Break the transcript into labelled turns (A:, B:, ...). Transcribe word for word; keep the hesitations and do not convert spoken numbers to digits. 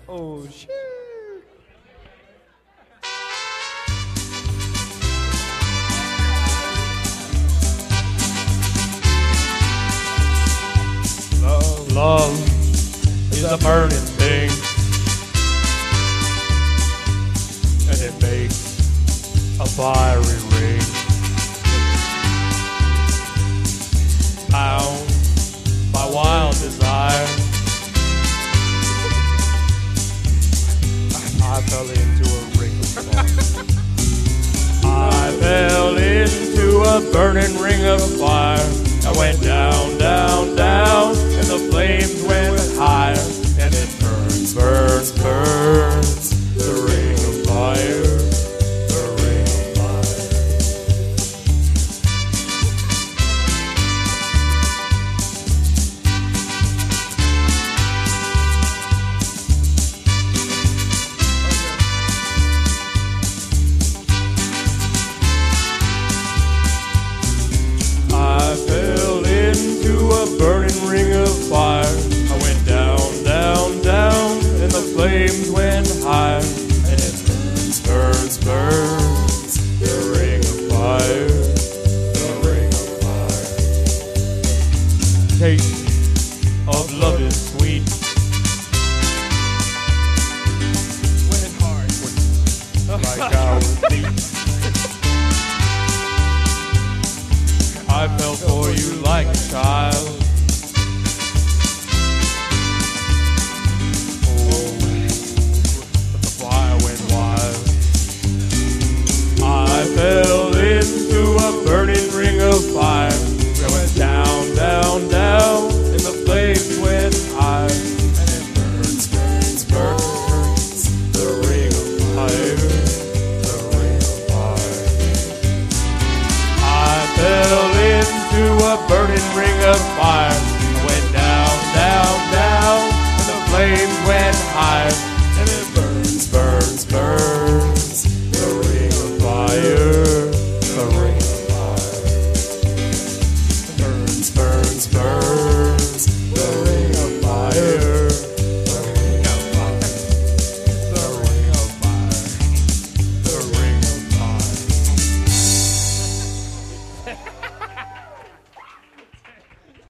A: Oh, shit. Love, love is a burning thing, and it makes a fiery ring. Bound by wild desire, I fell into a ring of fire. I fell into a burning ring of fire. I went down, down, down, and the flames went higher. And it burns, burns, burns, the ring of fire, the ring of fire. I fell into a burning ring of fire. I went down, down, down, and the flames went higher. And it burns, burns, burns, the ring of fire, the ring of fire. Taste of love is sweet. Went hard, like our feet. I fell for you like a child. Oh, but the fire went wild. I fell into a burning ring of fire. I went down, down, down, and the flames went higher. And it burns, burns, burns, the ring of fire, the ring of fire. I fell into a burning ring of fire.